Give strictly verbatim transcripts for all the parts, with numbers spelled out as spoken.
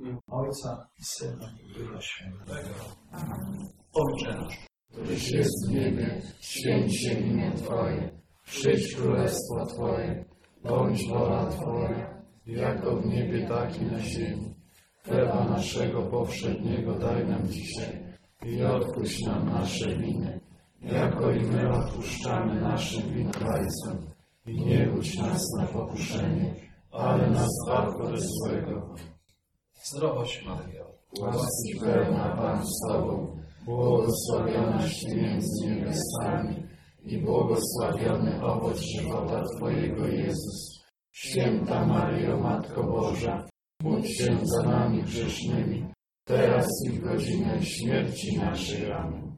Ojca i Syna i Ducha Świętego. Ojcze nasz, któryś jest w niebie, święć się imię Twoje, przyjdź królestwo Twoje, bądź wola Twoja, jako w niebie, tak i na ziemi. Chleba naszego powszedniego daj nam dzisiaj i odpuść nam nasze winy, jako i my odpuszczamy naszym winowajcom. I nie budź nas na pokuszenie, ale nas zbaw ode złego. Zdrowaś Maryjo, łaski pełna Pan z Tobą, błogosławionaś Ty między niewiastami i błogosławiony owoc żywota Twojego Jezus. Święta Maryjo, Matko Boża, módl się za nami grzesznymi, teraz i w godzinę śmierci naszej. Amen.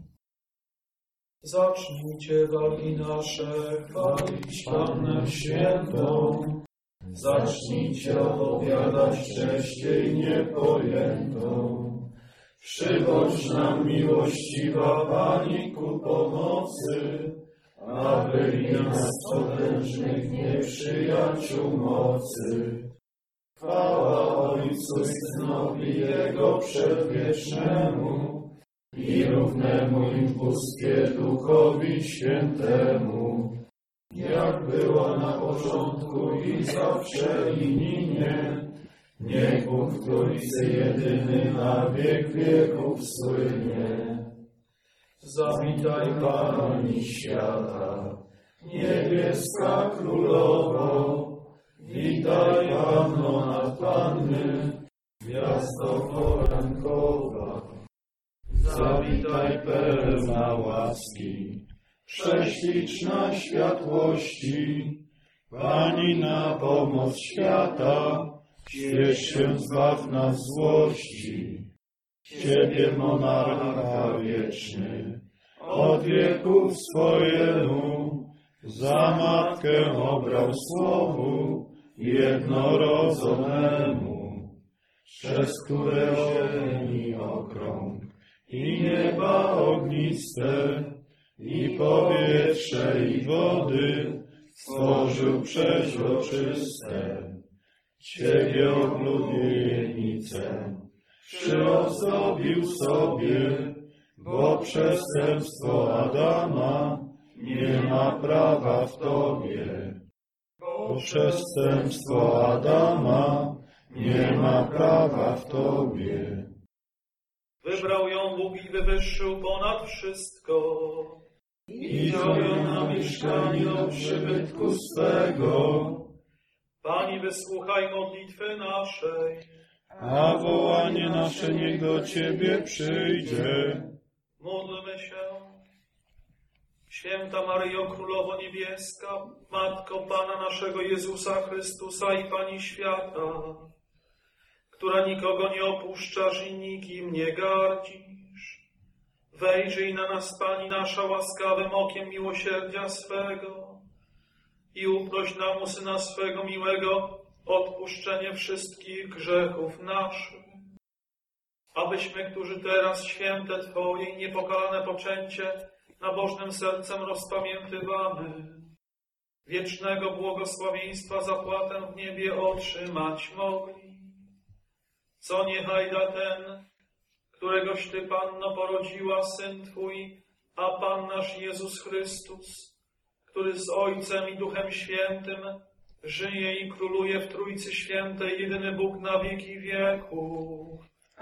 zacznijcie walki nasze, chwalić Pannę Świętą. Zacznijcie opowiadać cześć jej niepojętą. Przybądź nam, miłościwa Pani, ku pomocy, a byli nas potężnych nieprzyjaciół mocy. Chwała Ojcu i Synowi Jego przedwiecznemu i równemu im bóstwie Duchowi Świętemu, jak była na początku i zawsze i ninie, niech Bóg w Trójcy jedyny na wiek wieków słynie. Zawitaj Pani świata, niebieska Królowo, witaj Panno nad Panny, gwiazdo porankowa. Zawitaj pełna łaski, prześliczna światłości, Pani na pomoc świata, świeć się zbaw nas złości. Ciebie monarcha wieczny, od wieków swojemu, za matkę obrał słowu jednorodzonemu, przez które ziemi okrąg i nieba ogniste, i powietrze i wody stworzył przeźroczyste. Ciebie oblubienicę przyozdobił sobie, bo przestępstwo Adama nie ma prawa w Tobie. Bo przestępstwo Adama nie ma prawa w Tobie. Wybrał ją Bóg i wywyższył ponad wszystko. I dał ją na mieszkanie do przybytku swego. Pani, wysłuchaj modlitwy naszej. A wołanie nasze niech do Ciebie przyjdzie. Módlmy się. Święta Maryjo, Królowo Niebieska, Matko Pana naszego Jezusa Chrystusa i Pani świata, która nikogo nie opuszczasz i nikim nie gardzisz. Wejrzyj na nas, Pani nasza, łaskawym okiem miłosierdzia swego i uproś nam u Syna swego miłego odpuszczenie wszystkich grzechów naszych, abyśmy, którzy teraz święte Twoje i niepokalane poczęcie nabożnym sercem rozpamiętywamy, wiecznego błogosławieństwa zapłatę w niebie otrzymać mogli. Co niechaj da ten, któregoś Ty, Panno, porodziła, Syn Twój, a Pan nasz Jezus Chrystus, który z Ojcem i Duchem Świętym żyje i króluje w Trójcy Świętej, jedyny Bóg na wieki wieków.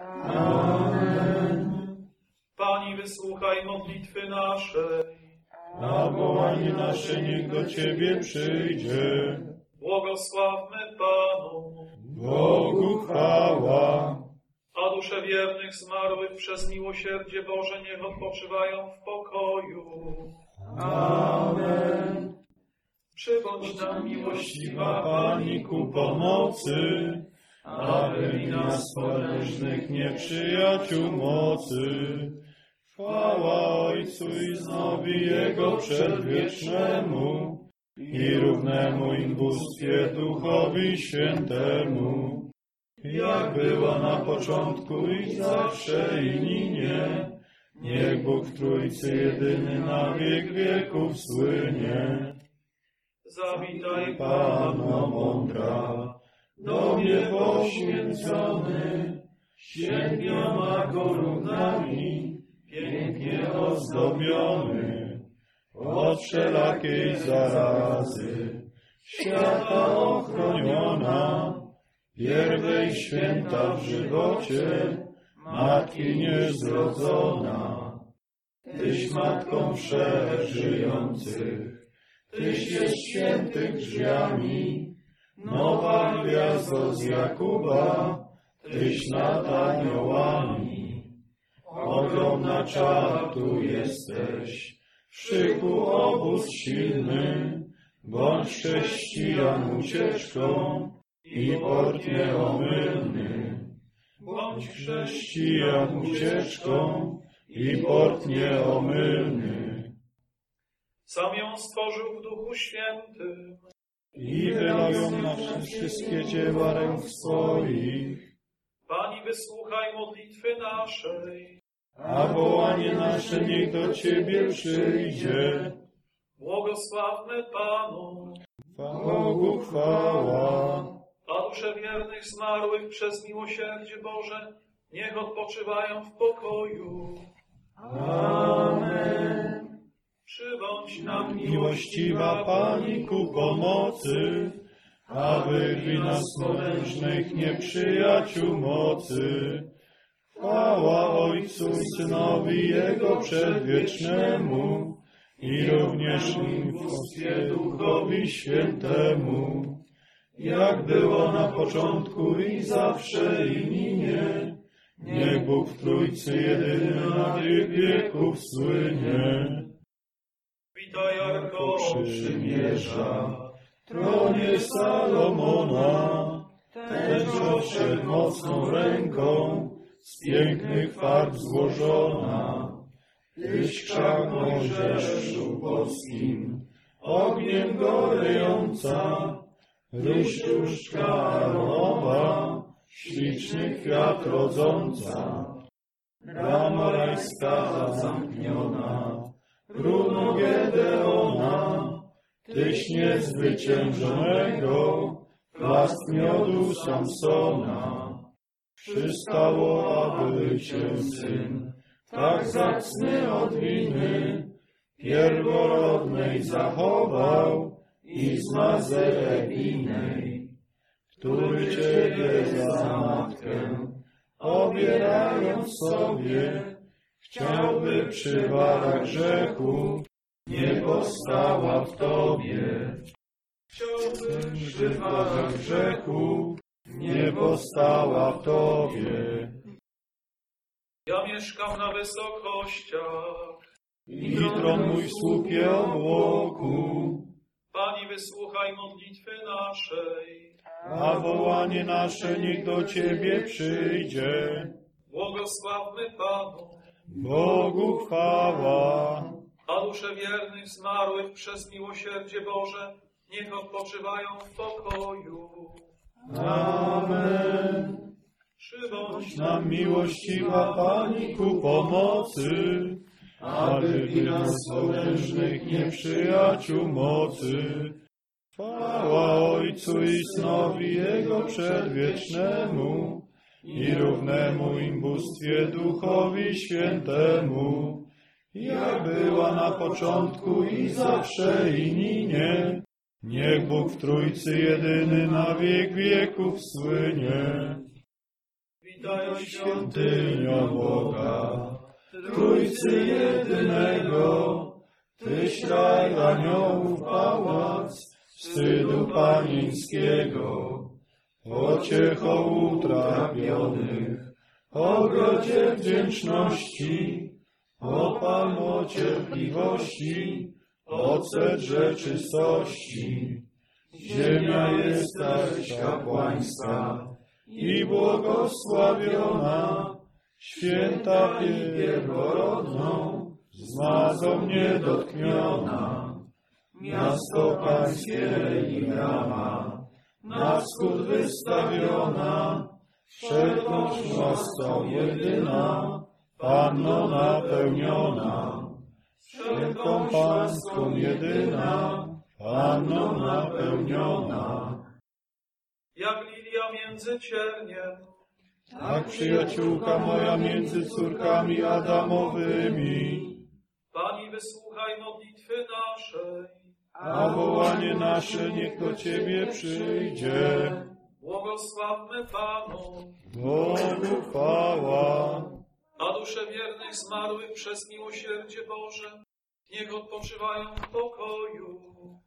Amen. Pani, wysłuchaj modlitwy naszej. A wołanie nasze niech do Ciebie przyjdzie. Błogosławmy Panu. Bogu chwała. A dusze wiernych zmarłych przez miłosierdzie Boże niech odpoczywają w pokoju. Amen. Przybądź nam, Miłościwa Pani, ku pomocy, aby i nas potężnych nieprzyjaciół mocy. Chwała Ojcu i Synowi Jego przedwiecznemu i równemu im bóstwie Duchowi Świętemu, jak była na początku i zawsze i ninie, niech Bóg w Trójcy jedyny na wiek wieków słynie. Zawitaj Panno mądra, Tobie poświęcony, siedmioma korunami, pięknie ozdobiony, od wszelakiej zarazy, świata ochroniona, pierwej święta w żywocie, Matki niezrodzona. Tyś Matką wszechżyjących, Tyś jest świętych drzwiami, nowa gwiazdo z Jakuba, Tyś nad aniołami. Ogromna czartu jesteś, w szyku obóz silny, bądź chrześcijan ucieczką i port nieomylny. Bądź chrześcijan ucieczką i port nieomylny. Sam ją stworzył w Duchu Świętym I wylał ją na wszystkie dzieła ręk swoich, Pani, wysłuchaj modlitwy naszej. a wołanie nasze niech do Ciebie przyjdzie. Błogosławmy Panu, Bogu chwała. a dusze wiernych zmarłych przez miłosierdzie Boże niech odpoczywają w pokoju. Amen. Przybądź nam Miłościwa Pani ku pomocy, a wyrwij nas mężnych nieprzyjaciół mocy. Chwała Ojcu i Synowi i Jego Przedwiecznemu i również im w bóstwie Duchowi Świętemu, jak było na początku i zawsze i minie. Niech Bóg w Trójcy jedyny na wiek wieków słynie. Witaj, Arko Przymierza, tronie Salomona, ten co wszechmocną ręką z pięknych farb złożona. Tyś krzak Mojżeszu boskim, ogniem gorejąca, różdżka Aaronowa, śliczny kwiat rodząca. Brama rajska zamkniona, runo Gedeona, Tyś niezwyciężonego, plast miodu Samsona. Przystało, aby Cię Syn, tak zacny od winy, pierworodnej zachował i z Mazerek innej, który Ciebie za matkę, obierając sobie, chciałby przy warach grzechu, nie powstała w Tobie. Chciałby przy warach grzechu, nie powstała w Tobie. Ja mieszkam na wysokościach. I tron mój słupie obłoku, Pani, wysłuchaj modlitwy naszej. a wołanie nasze niech do Ciebie przyjdzie. Błogosławmy Panu, Bogu chwała. a dusze wiernych zmarłych przez miłosierdzie Boże niech odpoczywają w pokoju. Amen. Przybądź Nam miłościwa Pani ku pomocy, aby i nas potężnych nieprzyjaciół mocy. Chwała Ojcu i Synowi Jego Przedwiecznemu i równemu im bóstwie Duchowi Świętemu, jak była na początku i zawsze i ninie. Niech Bóg w Trójcy jedyny na wiek wieków słynie. Witaj, Świątynią Boga, Trójcy jedynego, Tyś raj aniołów pałac, wstydu panieńskiego, pociechą utrapionych, ogrodzie wdzięczności, opal o cierpliwości, ocet rzeczystości. Ziemia jest taś kapłańska i błogosławiona, święta i pierworodną, zmazą niedotkniona. Miasto Pańskie i brama, na wschód wystawiona, wszelką łaską jedyna, Panno napełniona. Wszelką Pańską jedyna, Panno napełniona. Jak lilia między cierniem, tak przyjaciółka moja między córkami Adamowymi. Pani, wysłuchaj modlitwy naszej. A wołanie nasze niech do Ciebie przyjdzie. Błogosławmy Panu, Bogu chwała. a dusze wiernych zmarłych przez miłosierdzie Boże, niech odpoczywają w pokoju.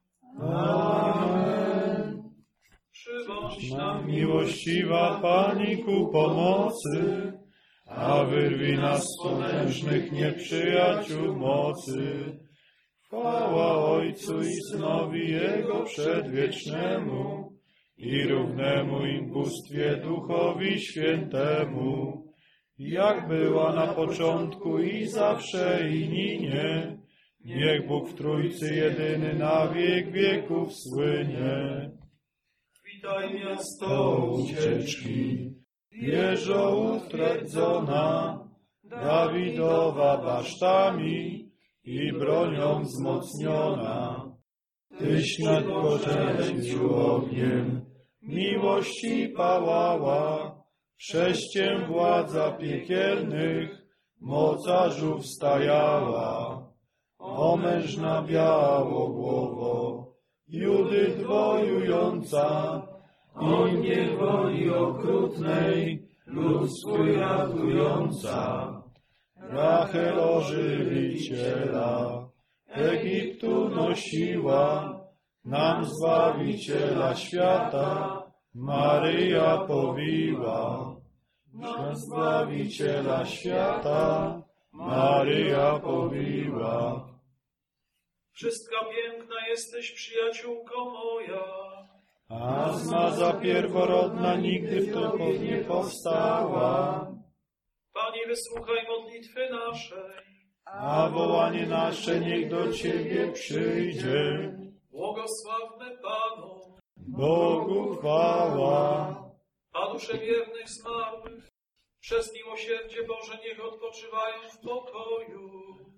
Amen. Przybądź nam Nam miłościwa Pani ku pomocy, a wyrwij nas z potężnych nieprzyjaciół mocy. Chwała Ojcu i Synowi Jego przedwiecznemu i równemu im bóstwie Duchowi Świętemu, jak była na początku i zawsze i ninie, niech Bóg w Trójcy jedyny na wiek wieków słynie. Witaj miasto To ucieczki, wieżo utwardzona, Dawidowa basztami i bronią wzmocniona. Tyś nad poczęciu ogniem miłości pałała, prześciem władza piekielnych mocarzów stajała. O mężna białogłowo, Judy dwojująca, i niewoli okrutnej, lud swój ratująca. Rachel ożywiciela Egiptu nosiła, nam Zbawiciela świata Maryja powiła. Nam Zbawiciela świata Maryja powiła. Wszystka piękna jesteś, przyjaciółko moja. A zmaza pierworodna nigdy w tobie nie powstała. Pani, wysłuchaj modlitwy naszej. A wołanie nasze niech do Ciebie przyjdzie. Błogosławmy Panu, Bogu chwała. a dusze wiernych zmarłych przez miłosierdzie Boże niech odpoczywają w pokoju.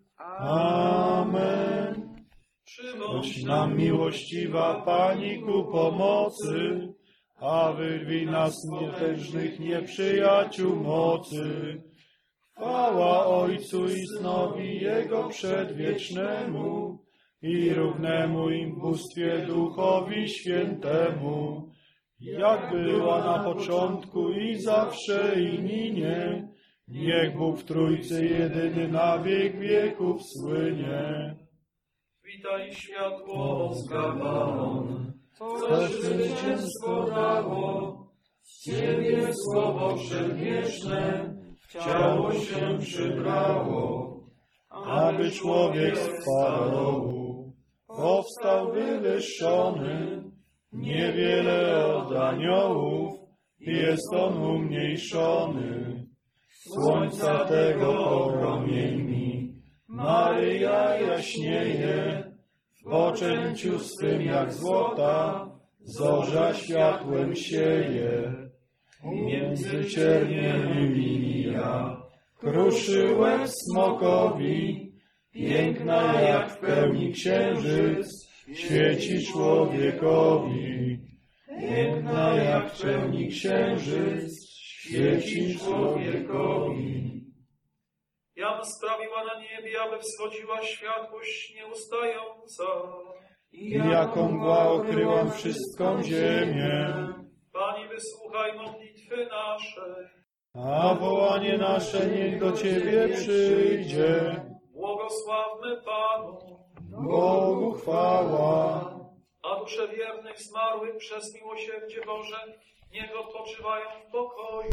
Amen. Choć nam miłościwa Pani ku pomocy, a wyrwij nas z potężnych nieprzyjaciół mocy. Chwała Ojcu i Synowi Jego przedwiecznemu i równemu im bóstwie Duchowi Świętemu, jak była na początku i zawsze i ninie, niech Bóg w Trójcy jedyny na wiek wieków słynie. Witaj światło z Gabaon, Co zwycięstwo dało, z Ciebie słowo przedwieczne w ciało się przybrało, aby człowiek z Faraołu powstał wywyższony, niewiele od aniołów jest on umniejszony. Słońca tego promieni Maryja jaśnieje, w poczęciu swym jak złota zorza światłem sieje. Między cierniami lilia kruszy łeb smokowi, piękna jak w pełni księżyc świeci człowiekowi. Piękna jak w pełni księżyc świeci człowiekowi. Jam sprawiła na niebie, aby wschodziła światłość nieustająca. I jaką mgła okryłam wszystką ziemię, Pani, wysłuchaj modlitwy naszej. a wołanie nasze niech do Ciebie przyjdzie. Błogosławmy Panu, Bogu chwała. a dusze wiernych zmarłych przez miłosierdzie Boże niech odpoczywają w pokoju.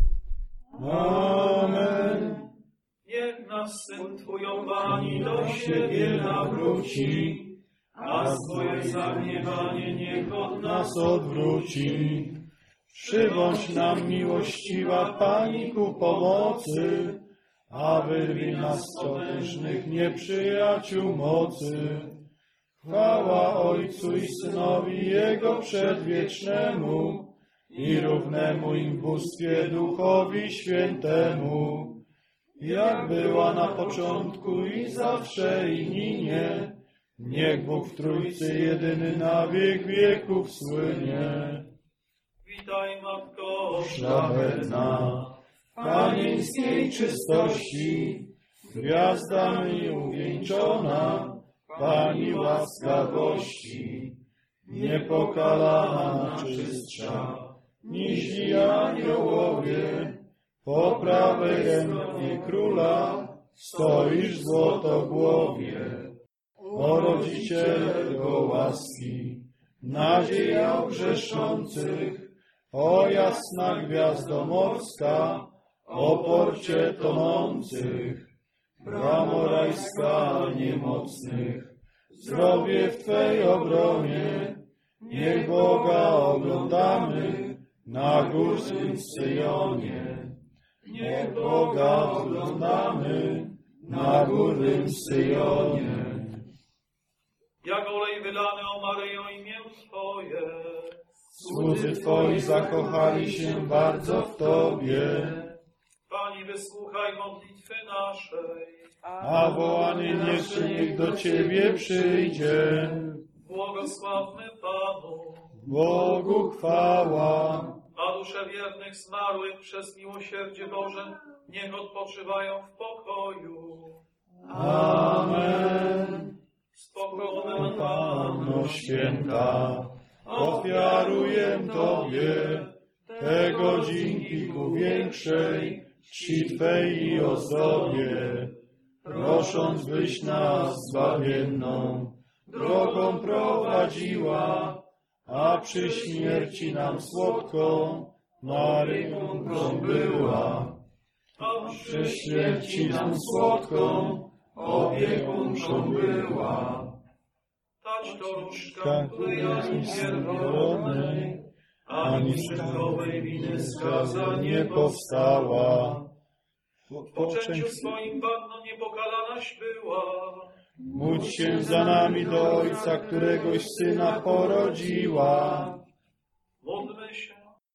Amen. Niech nas Syn Twój, o Pani, do Siebie nawróci, a swoje zagniewanie niech od nas nas odwróci. Przybądź nam miłościwa Pani ku pomocy, a wyrwij nas z potężnych nieprzyjaciół mocy. Chwała Ojcu i Synowi Jego przedwiecznemu i równemu im bóstwie Duchowi Świętemu, jak była na początku i zawsze i ninie, niech Bóg w Trójcy jedyny na wiek wieków słynie. witaj, Matko szlachetna, panieńskiej czystości, gwiazdami uwieńczona, Pani łaskawości, niepokalana czystsza, niźli aniołowie, po prawej ręce Króla stoisz złotogłowie. O Rodzicielko łaski, nadzieja grzeszących, o jasna gwiazdo morska, o porcie tonących, bramo rajska niemocnych, zdrowie w Twej obronie, niech Boga oglądamy na górskim Syjonie. Niech Boga oglądamy na górnym Syjonie. Jak olej wylany, o Maryjo, imię Twoje. Słudzy Twoi zakochali się bardzo w Tobie, Pani, wysłuchaj modlitwy naszej. a wołanie niech niech do Ciebie przyjdzie. Błogosławmy Panu, Bogu chwała. a dusze wiernych zmarłych przez miłosierdzie Boże niech odpoczywają w pokoju. Amen. Spokojna Panno święta, ofiaruję Tobie te godzinki ku większej czci Twej i ozdobie, prosząc, byś nas zbawienną drogą prowadziła, a przy śmierci nam słodką Maryją była. a Przy śmierci nam słodką opiekunką była. Tać to różdżka, Tak, której jest ani mi pierworodnej, ani przyczynkowej winy skaza nie powstała. w poczęciu swoim Panno niepokalanaś była. Módl się za nami do Ojca, któregoś Syna porodziła. Módlmy się.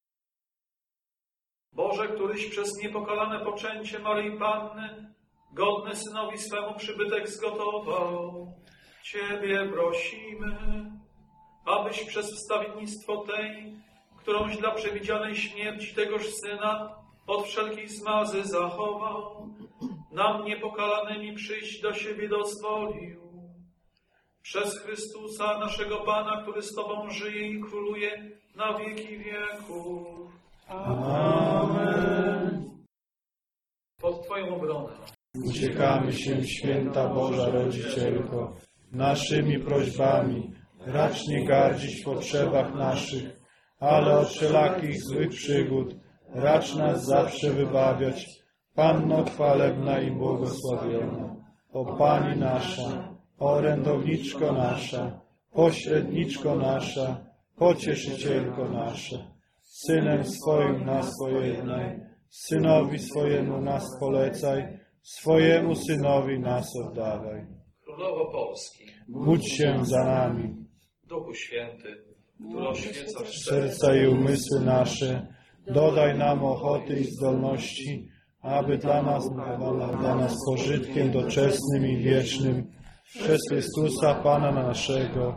Boże, któryś przez niepokalane poczęcie Maryi Panny godny Synowi swemu przybytek zgotował, Ciebie prosimy, abyś przez wstawiennictwo tej, którąś dla przewidzianej śmierci tegoż Syna od wszelkiej zmazy zachował, nam niepokalanymi przyjść do siebie dozwolił. Przez Chrystusa, naszego Pana, który z Tobą żyje i króluje na wieki wieków. Amen. Pod Twoją obronę. Uciekamy się, święta Boża Rodzicielko, naszymi prośbami. Racz nie gardzić w potrzebach naszych, ale od wszelakich złych przygód racz nas zawsze wybawiać. Panno chwalebna i błogosławiona, o Pani nasza, orędowniczko nasza, pośredniczko nasza, pocieszycielko nasza, Synem swoim nas pojednaj, Synowi swojemu nas polecaj, swojemu Synowi nas oddawaj. Królowo Polski, Módl się za nami, Duchu Święty, który oświecasz serca i umysły nasze, dodaj nam ochoty i zdolności, aby dla nas, dla nas pożytkiem doczesnym i wiecznym, przez Chrystusa Pana naszego.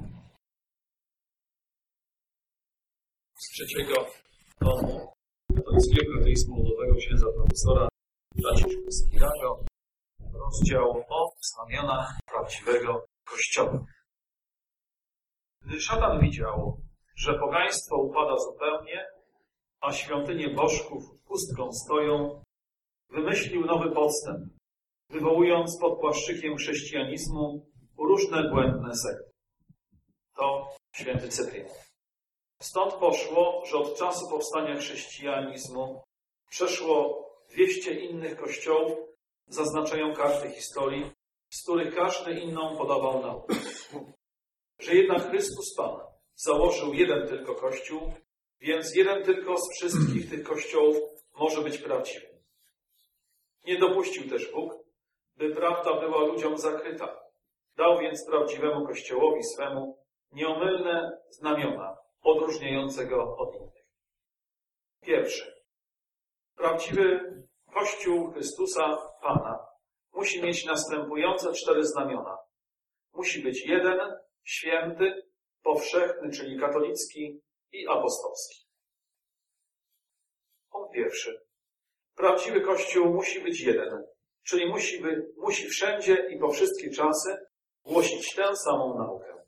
z trzeciego tomu katolickiego ateizmu ludowego księdza profesora Franciszka Skirago, rozdział o znamionach prawdziwego Kościoła. Gdy szatan widział, że pogaństwo upada zupełnie, a świątynie bożków pustką stoją, wymyślił nowy podstęp, wywołując pod płaszczykiem chrześcijanizmu różne błędne sekty. To święty Cyprian. Stąd poszło, że od czasu powstania chrześcijanizmu przeszło dwieście innych kościołów, zaznaczają karty historii, z których każdy inną podawał naukę. Że jednak Chrystus Pan założył jeden tylko kościół, więc jeden tylko z wszystkich tych kościołów może być prawdziwy. Nie dopuścił też Bóg, by prawda była ludziom zakryta. Dał więc prawdziwemu Kościołowi swemu nieomylne znamiona odróżniające go od innych. Pierwszy. Prawdziwy Kościół Chrystusa Pana musi mieć następujące cztery znamiona. Musi być jeden, święty, powszechny, czyli katolicki i apostolski. Punkt pierwszy. Prawdziwy Kościół musi być jeden, czyli musi, by, musi wszędzie i po wszystkie czasy głosić tę samą naukę.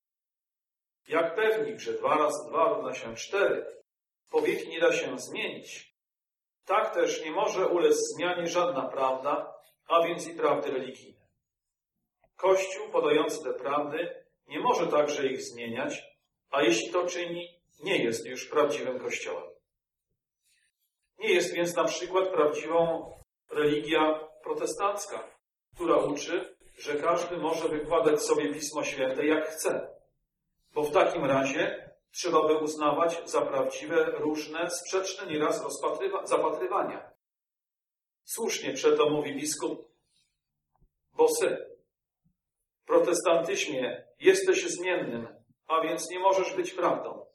Jak pewnik, że dwa razy dwa równa się cztery, po wieki nie da się zmienić, tak też nie może ulec zmianie żadna prawda, a więc i prawdy religijne. Kościół podający te prawdy nie może także ich zmieniać, a jeśli to czyni, nie jest już prawdziwym Kościołem. Nie jest więc na przykład prawdziwą religia protestancka, która uczy, że każdy może wykładać sobie Pismo Święte jak chce, bo w takim razie trzeba by uznawać za prawdziwe różne, sprzeczne nieraz rozpatrywa- zapatrywania. Słusznie przeto mówi biskup Bosy. W protestantyzmie jesteś zmiennym, a więc nie możesz być prawdą.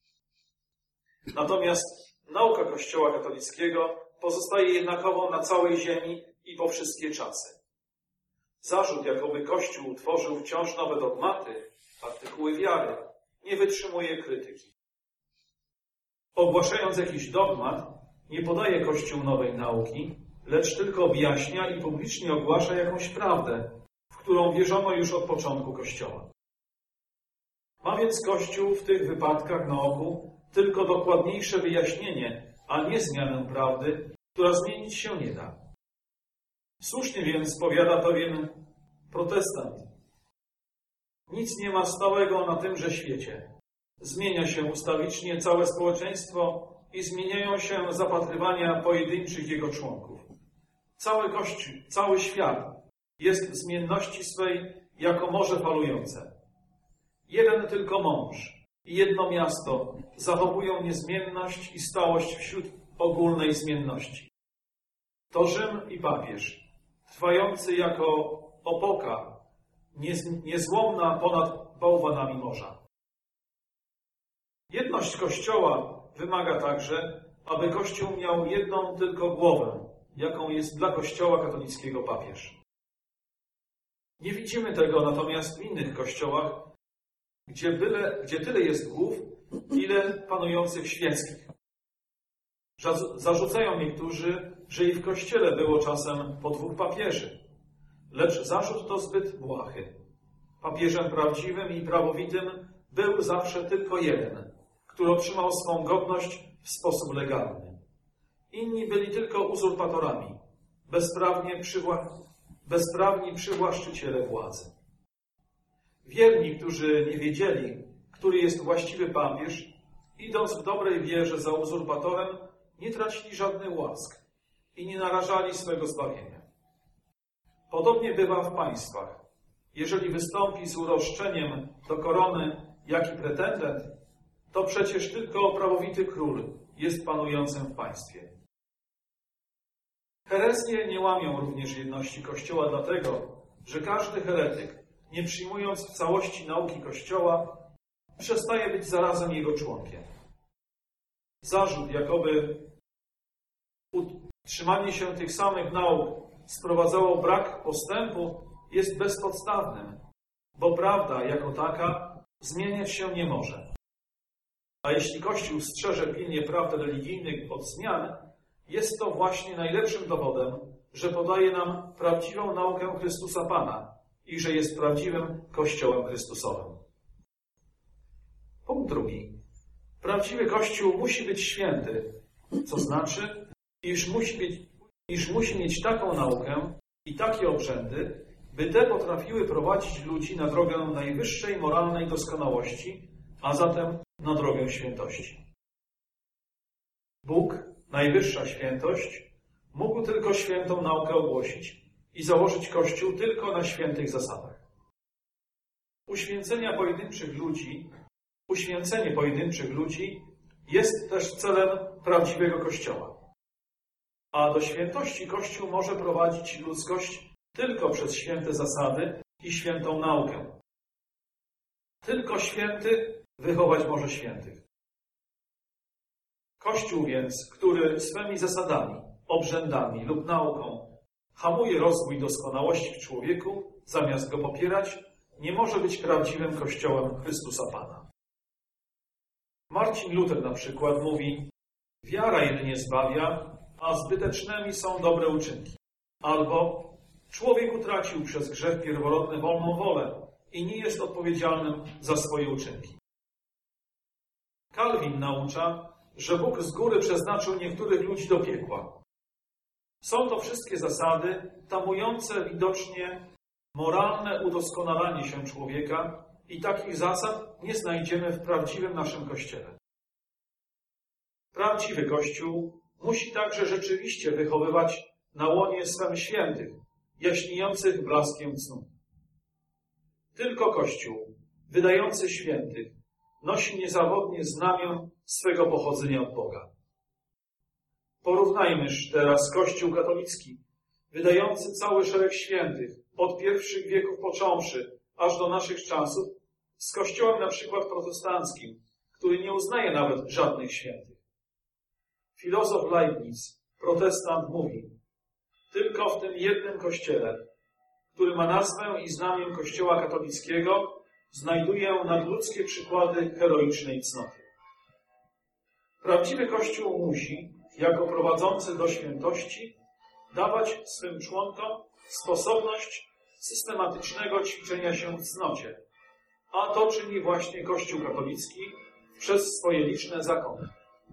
Natomiast nauka Kościoła katolickiego pozostaje jednakową na całej ziemi i po wszystkie czasy. Zarzut, jakoby Kościół tworzył wciąż nowe dogmaty, artykuły wiary, nie wytrzymuje krytyki. Ogłaszając jakiś dogmat, nie podaje Kościół nowej nauki, lecz tylko objaśnia i publicznie ogłasza jakąś prawdę, w którą wierzono już od początku Kościoła. Ma więc Kościół w tych wypadkach na oku tylko dokładniejsze wyjaśnienie, a nie zmianę prawdy, która zmienić się nie da. Słusznie więc powiada pewien protestant. Nic nie ma stałego na tymże świecie. Zmienia się ustawicznie całe społeczeństwo i zmieniają się zapatrywania pojedynczych jego członków. Cały Kościół, cały świat jest w zmienności swej jako morze falujące. Jeden tylko mąż i jedno miasto zachowują niezmienność i stałość wśród ogólnej zmienności. To Rzym i papież, trwający jako opoka, niezłomna ponad bałwanami morza. Jedność Kościoła wymaga także, aby Kościół miał jedną tylko głowę, jaką jest dla Kościoła katolickiego papież. Nie widzimy tego natomiast w innych kościołach, gdzie, byle, gdzie tyle jest głów, ile panujących świeckich. Zarzucają niektórzy, że i w Kościele było czasem po dwóch papieży. Lecz zarzut to zbyt błahy. Papieżem prawdziwym i prawowitym był zawsze tylko jeden, który otrzymał swą godność w sposób legalny. Inni byli tylko uzurpatorami, bezprawnie przywła... bezprawni przywłaszczyciele władzy. Wierni, którzy nie wiedzieli, który jest właściwy papież, idąc w dobrej wierze za uzurpatorem, nie tracili żadnych łask i nie narażali swego zbawienia. Podobnie bywa w państwach. Jeżeli wystąpi z uroszczeniem do korony jaki pretendent, to przecież tylko prawowity król jest panującym w państwie. Herezje nie łamią również jedności Kościoła dlatego, że każdy heretyk, nie przyjmując w całości nauki Kościoła, przestaje być zarazem jego członkiem. Zarzut, jakoby utrzymanie się tych samych nauk sprowadzało brak postępu, jest bezpodstawnym, bo prawda jako taka zmieniać się nie może. A jeśli Kościół strzeże pilnie prawd religijnych od zmian, jest to właśnie najlepszym dowodem, że podaje nam prawdziwą naukę Chrystusa Pana i że jest prawdziwym Kościołem Chrystusowym. Punkt drugi. Prawdziwy Kościół musi być święty, co znaczy, iż musi, być, iż musi mieć taką naukę i takie obrzędy, by te potrafiły prowadzić ludzi na drogę najwyższej moralnej doskonałości, a zatem na drogę świętości. Bóg, najwyższa świętość, mógł tylko świętą naukę ogłosić i założyć Kościół tylko na świętych zasadach. Uświęcenia pojedynczych ludzi, uświęcenie pojedynczych ludzi jest też celem prawdziwego Kościoła. A do świętości Kościół może prowadzić ludzkość tylko przez święte zasady i świętą naukę. Tylko święty wychować może świętych. Kościół więc, który swymi zasadami, obrzędami lub nauką hamuje rozwój doskonałości w człowieku, zamiast go popierać, nie może być prawdziwym Kościołem Chrystusa Pana. Marcin Luter na przykład mówi: Wiara jedynie zbawia, a zbytecznymi są dobre uczynki. Albo człowiek utracił przez grzech pierworodny wolną wolę i nie jest odpowiedzialnym za swoje uczynki. Kalwin naucza, że Bóg z góry przeznaczył niektórych ludzi do piekła. Są to wszystkie zasady tamujące widocznie moralne udoskonalanie się człowieka i takich zasad nie znajdziemy w prawdziwym naszym Kościele. Prawdziwy Kościół musi także rzeczywiście wychowywać na łonie swym świętych, jaśniejących blaskiem cnu. Tylko Kościół, wydający świętych, nosi niezawodnie znamię swego pochodzenia od Boga. Porównajmyż teraz Kościół katolicki, wydający cały szereg świętych, od pierwszych wieków począwszy, aż do naszych czasów, z Kościołem na przykład protestanckim, który nie uznaje nawet żadnych świętych. Filozof Leibniz, protestant, mówi: tylko w tym jednym Kościele, który ma nazwę i znamię Kościoła katolickiego, znajduję nadludzkie przykłady heroicznej cnoty. Prawdziwy Kościół musi, jako prowadzący do świętości, dawać swym członkom sposobność systematycznego ćwiczenia się w cnocie, a to czyni właśnie Kościół katolicki przez swoje liczne zakony.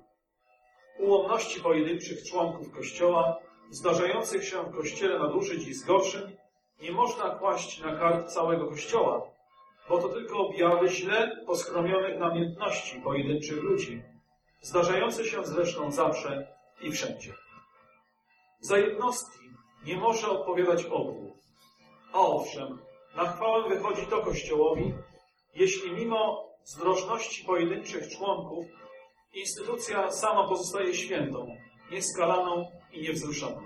Ułomności pojedynczych członków Kościoła, zdarzających się w Kościele nadużyć i zgorszeń, nie można kłaść na kark całego Kościoła, bo to tylko objawy źle poskromionych namiętności pojedynczych ludzi, zdarzające się zresztą zawsze i wszędzie. Za jednostki nie może odpowiadać ogół, a owszem, na chwałę wychodzi to Kościołowi, jeśli mimo zdrożności pojedynczych członków instytucja sama pozostaje świętą, nieskalaną i niewzruszoną.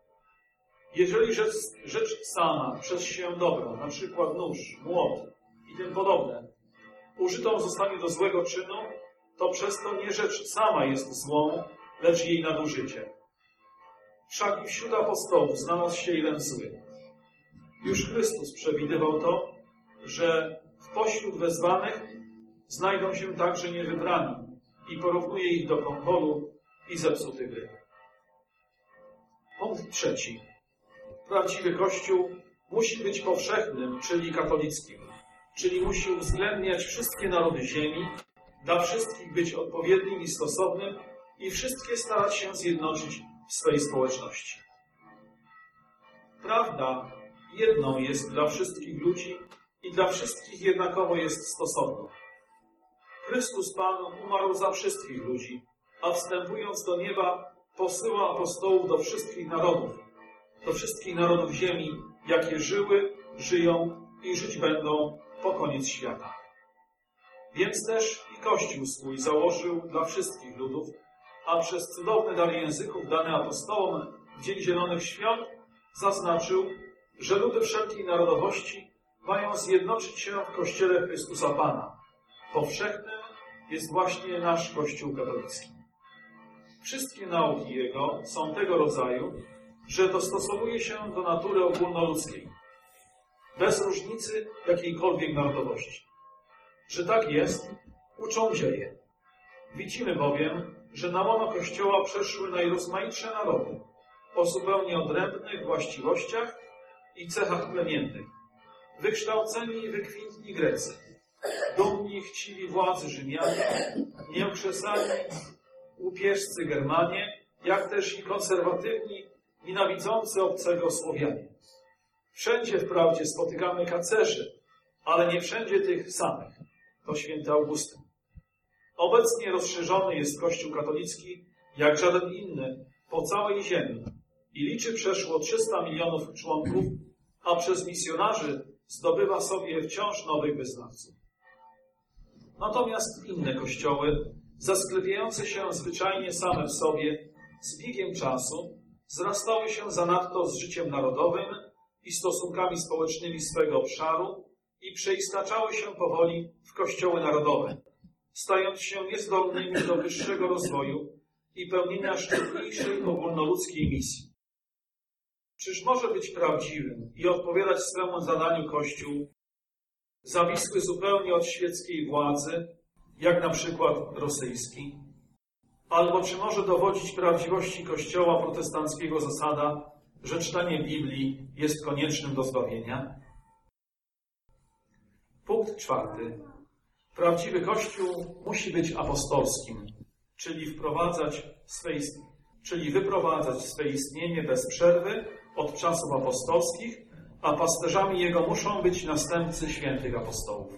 Jeżeli rzecz, rzecz sama przez się dobrą, na przykład nóż, młot i tym podobne, użytą zostanie do złego czynu, to przez to nie rzecz sama jest złą, lecz jej nadużycie. Wszak i wśród apostołów znalazł się jeden zły. Już Chrystus przewidywał to, że w pośród wezwanych znajdą się także niewybrani i porównuje ich do kąpolu i zepsutych ryb. Punkt trzeci. Prawdziwy Kościół musi być powszechnym, czyli katolickim, czyli musi uwzględniać wszystkie narody ziemi, dla wszystkich być odpowiednim i stosownym i wszystkie starać się zjednoczyć w swej społeczności. Prawda jedną jest dla wszystkich ludzi i dla wszystkich jednakowo jest stosowną. Chrystus Pan umarł za wszystkich ludzi, a wstępując do nieba posyła apostołów do wszystkich narodów, do wszystkich narodów ziemi, jakie żyły, żyją i żyć będą po koniec świata. Więc też i Kościół swój założył dla wszystkich ludów, a przez cudowny dar języków dany apostołom w Dzień Zielonych Świąt zaznaczył, że ludy wszelkiej narodowości mają zjednoczyć się w Kościele Chrystusa Pana. Powszechnym jest właśnie nasz Kościół katolicki. Wszystkie nauki Jego są tego rodzaju, że dostosowuje się do natury ogólnoludzkiej, bez różnicy jakiejkolwiek narodowości. Że tak jest, uczą dzieje. Widzimy bowiem, że na łono Kościoła przeszły najrozmaitsze narody, o zupełnie odrębnych właściwościach i cechach plemiennych, wykształceni i wykwintni Grecy, dumni, chciwi władzy Rzymianie, nieokrzesani, łupieżcy Germanie, jak też i konserwatywni, nienawidzący obcego Słowianie. Wszędzie wprawdzie spotykamy kacerzy, ale nie wszędzie tych samych. To święty Augustyn. Obecnie rozszerzony jest Kościół katolicki jak żaden inny po całej ziemi i liczy przeszło trzysta milionów członków, a przez misjonarzy zdobywa sobie wciąż nowych wyznawców. Natomiast inne kościoły, zasklepiające się zwyczajnie same w sobie, z biegiem czasu zrastały się zanadto z życiem narodowym i stosunkami społecznymi swego obszaru i przeistaczały się powoli w kościoły narodowe, stając się niezdolnymi do wyższego rozwoju i pełnienia szczytniejszej ogólnoludzkiej misji. Czyż może być prawdziwym i odpowiadać swemu zadaniu Kościół, zawisły zupełnie od świeckiej władzy, jak na przykład rosyjski? Albo czy może dowodzić prawdziwości Kościoła protestanckiego zasada, że czytanie Biblii jest koniecznym do zbawienia? Punkt czwarty. Prawdziwy Kościół musi być apostolskim, czyli wprowadzać swe, czyli wyprowadzać swe istnienie bez przerwy od czasów apostolskich, a pasterzami jego muszą być następcy świętych apostołów.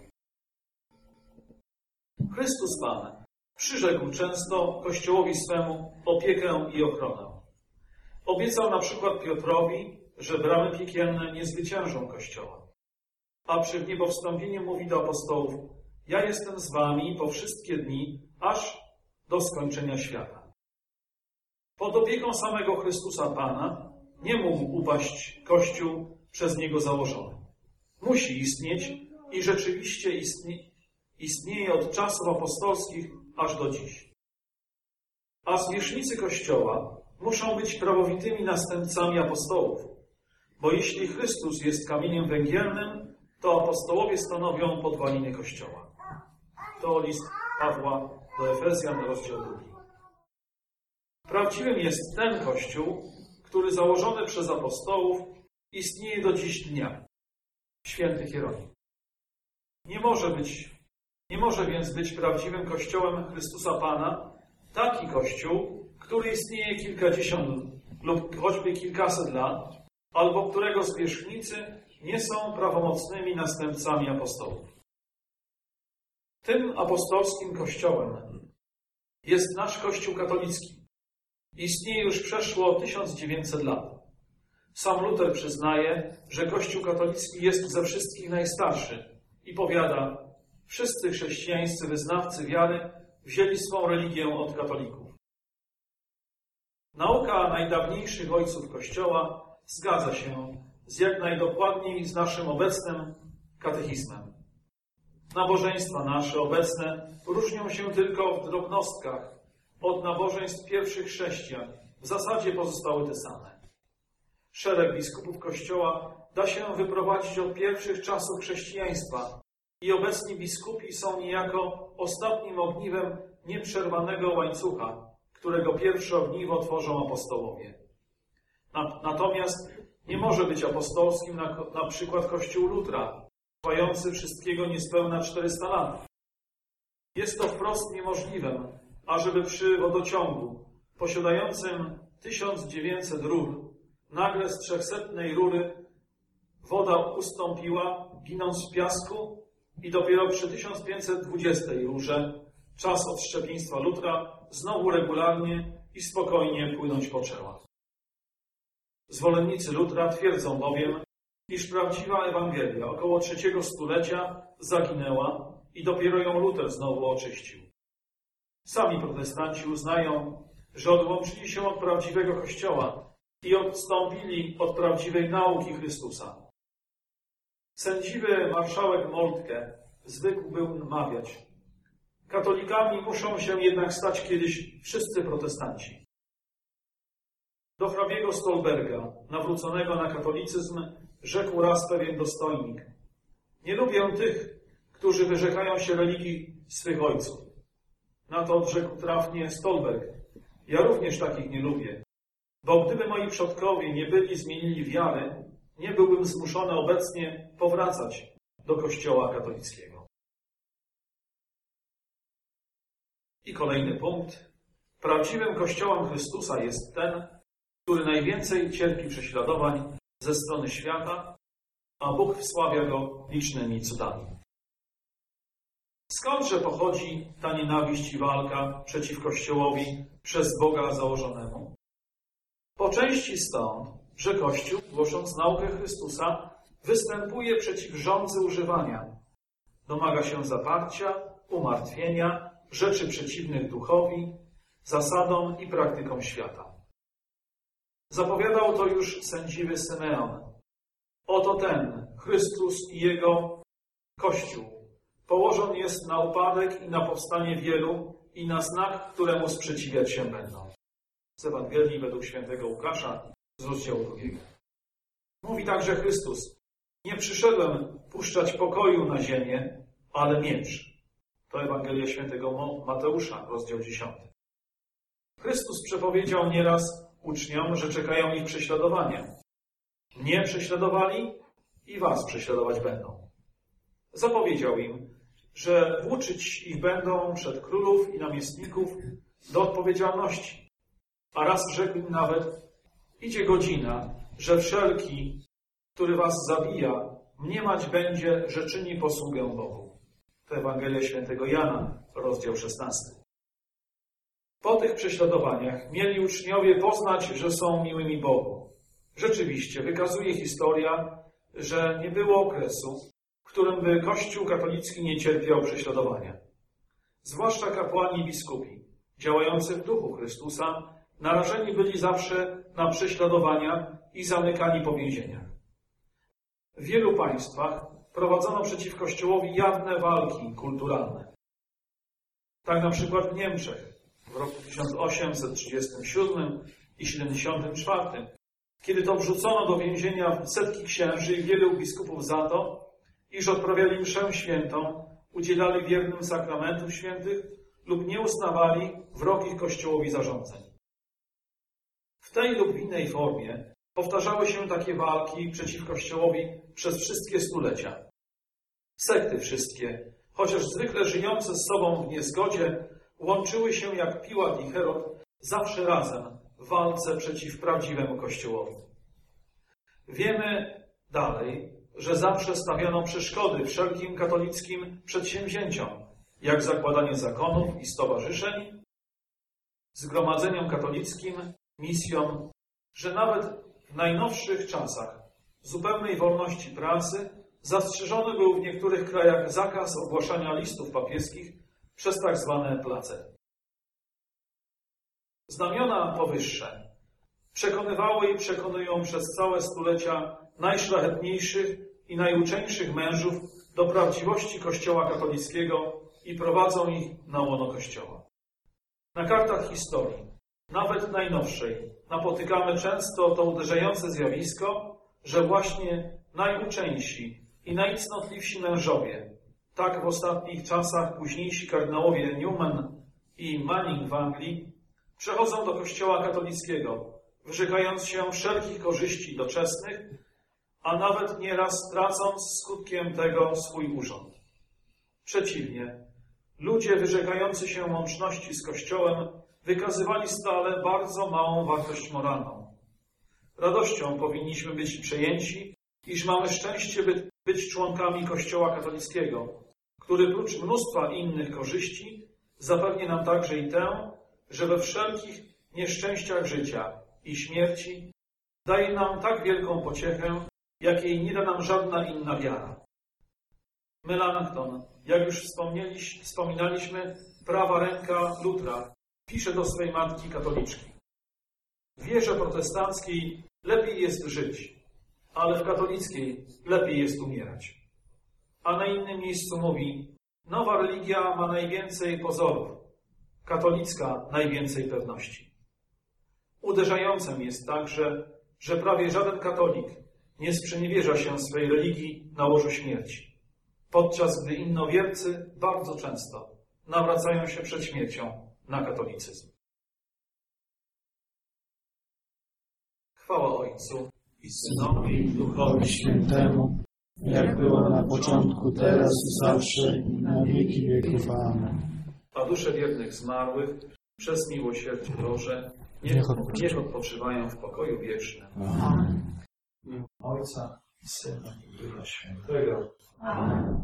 Chrystus Pan przyrzekł często Kościołowi swemu opiekę i ochronę. Obiecał na przykład Piotrowi, że bramy piekielne nie zwyciężą Kościoła. A przy wniebowstąpieniu mówi do apostołów: ja jestem z wami po wszystkie dni, aż do skończenia świata. Pod opieką samego Chrystusa Pana nie mógł upaść Kościół przez Niego założony. Musi istnieć i rzeczywiście istnie, istnieje od czasów apostolskich aż do dziś. A zwierzchnicy Kościoła muszą być prawowitymi następcami apostołów, bo jeśli Chrystus jest kamieniem węgielnym, to apostołowie stanowią podwaliny Kościoła. To list Pawła do Efezjan, rozdział drugi. Prawdziwym jest ten Kościół, który założony przez apostołów istnieje do dziś dnia, święty Hieronim. Nie może być, nie może więc być prawdziwym Kościołem Chrystusa Pana taki Kościół, który istnieje kilkadziesiąt lub choćby kilkaset lat, albo którego zwierzchnicy nie są prawomocnymi następcami apostołów. Tym apostolskim Kościołem jest nasz Kościół katolicki. Istnieje już przeszło tysiąc dziewięćset lat. Sam Luter przyznaje, że Kościół katolicki jest ze wszystkich najstarszy i powiada: wszyscy chrześcijańscy wyznawcy wiary wzięli swą religię od katolików. Nauka najdawniejszych ojców Kościoła zgadza się z jak najdokładniej z naszym obecnym katechizmem. Nabożeństwa nasze obecne różnią się tylko w drobnostkach od nabożeństw pierwszych chrześcijan. W zasadzie pozostały te same. Szereg biskupów Kościoła da się wyprowadzić od pierwszych czasów chrześcijaństwa i obecni biskupi są niejako ostatnim ogniwem nieprzerwanego łańcucha, którego pierwsze ogniwo tworzą apostołowie. Natomiast nie może być apostolskim na, na przykład Kościół Lutra, trwający wszystkiego niespełna czterysta lat. Jest to wprost niemożliwe, ażeby przy wodociągu posiadającym tysiąc dziewięćset rur nagle z trzechsetnej rury woda ustąpiła, ginąc w piasku, i dopiero przy tysiąc pięćset dwudziestej rurze czas odszczepieństwa Lutra znowu regularnie i spokojnie płynąć poczęła. Zwolennicy Lutra twierdzą bowiem, iż prawdziwa Ewangelia około trzeciego stulecia zaginęła i dopiero ją Luter znowu oczyścił. Sami protestanci uznają, że odłączyli się od prawdziwego Kościoła i odstąpili od prawdziwej nauki Chrystusa. Sędziwy marszałek Moltke zwykł był mawiać: katolikami muszą się jednak stać kiedyś wszyscy protestanci. Do hrabiego Stolberga, nawróconego na katolicyzm, rzekł raz pewien dostojnik: nie lubię tych, którzy wyrzekają się religii swych ojców. Na to odrzekł trafnie Stolberg: ja również takich nie lubię, bo gdyby moi przodkowie nie byli zmienili wiary, nie byłbym zmuszony obecnie powracać do Kościoła katolickiego. I kolejny punkt. Prawdziwym Kościołem Chrystusa jest ten, który najwięcej cierpi prześladowań ze strony świata, a Bóg wsławia go licznymi cudami. Skądże pochodzi ta nienawiść i walka przeciw Kościołowi przez Boga założonemu? Po części stąd, że Kościół, głosząc naukę Chrystusa, występuje przeciw żądzy używania. Domaga się zaparcia, umartwienia, rzeczy przeciwnych duchowi, zasadom i praktykom świata. Zapowiadał to już sędziwy Symeon. Oto ten, Chrystus i Jego Kościół, położony jest na upadek i na powstanie wielu i na znak, któremu sprzeciwiać się będą. Z Ewangelii według świętego Łukasza z rozdziału drugiego. Mówi także Chrystus: nie przyszedłem puszczać pokoju na ziemię, ale miecz. To Ewangelia świętego Mateusza, rozdział dziesiąty. Chrystus przepowiedział nieraz uczniom, że czekają ich prześladowania. Mnie prześladowali i was prześladować będą. Zapowiedział im, że włóczyć ich będą przed królów i namiestników do odpowiedzialności. A raz rzekł im nawet, idzie godzina, że wszelki, który was zabija, mniemać będzie, że czyni posługę Bogu. To Ewangelia Świętego Jana, rozdział szesnasty. Po tych prześladowaniach mieli uczniowie poznać, że są miłymi Bogu. Rzeczywiście, wykazuje historia, że nie było okresu, w którym by Kościół katolicki nie cierpiał prześladowania. Zwłaszcza kapłani i biskupi, działający w duchu Chrystusa, narażeni byli zawsze na prześladowania i zamykani po więzieniach. W wielu państwach prowadzono przeciw Kościołowi jawne walki kulturalne. Tak na przykład w Niemczech w roku tysiąc osiemset trzydziestym siódmym i siedemdziesiątym czwartym, kiedy to wrzucono do więzienia setki księży i wielu biskupów za to, iż odprawiali mszę świętą, udzielali wiernym sakramentów świętych lub nie uznawali wrogich Kościołowi zarządzeń. W tej lub w innej formie powtarzały się takie walki przeciw Kościołowi przez wszystkie stulecia. Sekty wszystkie, chociaż zwykle żyjące z sobą w niezgodzie, łączyły się jak Piłat i Herod zawsze razem w walce przeciw prawdziwemu Kościołowi. Wiemy dalej, że zawsze stawiano przeszkody wszelkim katolickim przedsięwzięciom, jak zakładanie zakonów i stowarzyszeń, zgromadzeniom katolickim, misjom, że nawet w najnowszych czasach zupełnej wolności prasy zastrzeżony był w niektórych krajach zakaz ogłaszania listów papieskich przez tak zwane place. Znamiona powyższe przekonywały i przekonują przez całe stulecia najszlachetniejszych i najuczeńszych mężów do prawdziwości Kościoła katolickiego i prowadzą ich na łono Kościoła. Na kartach historii, nawet najnowszej, napotykamy często to uderzające zjawisko, że właśnie najuczeńsi i najcnotliwsi mężowie, tak w ostatnich czasach późniejsi kardynałowie Newman i Manning w Anglii, przechodzą do Kościoła katolickiego, wyrzekając się wszelkich korzyści doczesnych, a nawet nieraz tracąc skutkiem tego swój urząd. Przeciwnie, ludzie wyrzekający się łączności z Kościołem wykazywali stale bardzo małą wartość moralną. Radością powinniśmy być przejęci, iż mamy szczęście by być członkami Kościoła katolickiego, który prócz mnóstwa innych korzyści zapewni nam także i tę, że we wszelkich nieszczęściach życia i śmierci daje nam tak wielką pociechę, jakiej nie da nam żadna inna wiara. Melanchthon, jak już wspominaliśmy, prawa ręka Lutra, pisze do swej matki katoliczki. W wierze protestanckiej lepiej jest żyć, ale w katolickiej lepiej jest umierać. A na innym miejscu mówi, nowa religia ma najwięcej pozorów, katolicka najwięcej pewności. Uderzającym jest także, że prawie żaden katolik nie sprzeniewierza się swej religii na łożu śmierci, podczas gdy innowiercy bardzo często nawracają się przed śmiercią na katolicyzm. Chwała Ojcu i Synowi i Duchowi Świętemu, jak było na początku, teraz i zawsze, i na wieki wieków. Amen. A dusze wiernych zmarłych przez miłosierdzie Boże niech, niech odpoczywają w pokoju wiecznym. Amen. Ojca i Syna i Ducha Świętego. Amen.